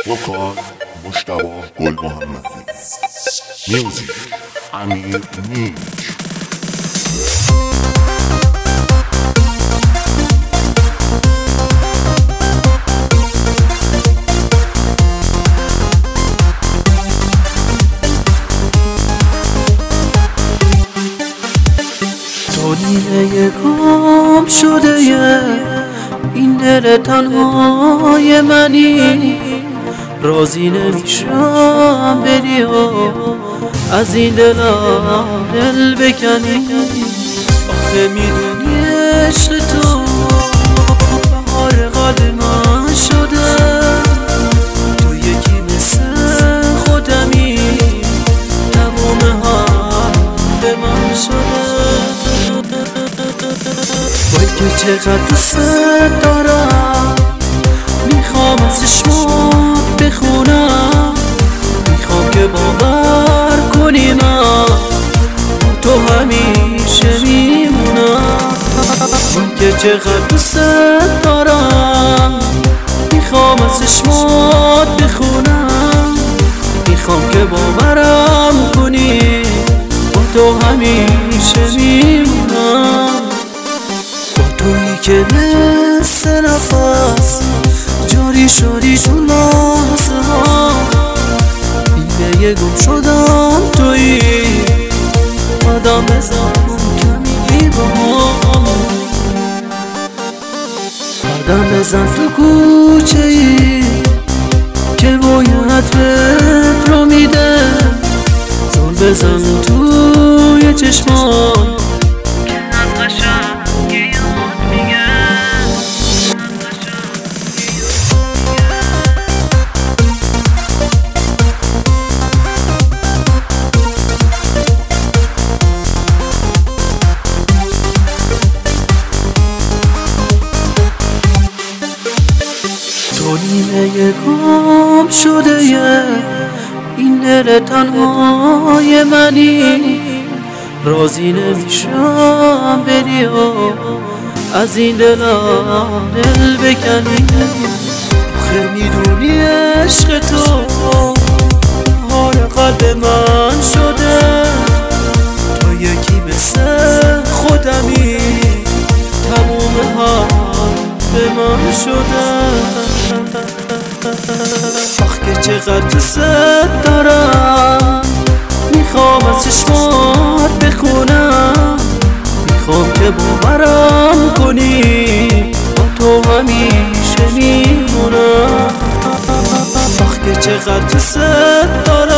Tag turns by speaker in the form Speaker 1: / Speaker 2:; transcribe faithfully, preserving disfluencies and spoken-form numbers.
Speaker 1: وکال مجتبی گل محمدی، میوزیک امیر نیک.
Speaker 2: تو نیمه گم شده یه این دل تنهای منی، راضی نمیشم بری و از این دلم دل بکنی. آخه میدونی عشق تو بهار قلب من شده، تو یکی مثل خودمی، تمام حرف من شده. وای که چقدر دوست دارم، میخوام از چشمات بخونم، میخوام که باور کنی من تو همیشه میمونم. وای که چقدر دوست دارم، میخوام از چشمات بخونم، میخوام که باورم کنی با تو همیشه میمونم. تویی که مثل نفس جاری شدی تو لحظه ها، بیمه گم شدم تویی، قدم بزن کمی با هم، قدم بزن تو کوچه ای که باید فکر رو میده، زل بزن توی چشمان تو نیمه گم شده یه این دل تنهای منی، راضی نمیشم بری و از این دلم دل بکنی. آخه میدونی عشق تو حال قلب من شده، تو یکی مثل خودمی، تموم حال به من شده. آخ که چقدر دوست دارم، میخوام از چشمات بخونم، میخوام که باورم کنی با تو همیشه میمونم. آخ که چقدر دوست دارم،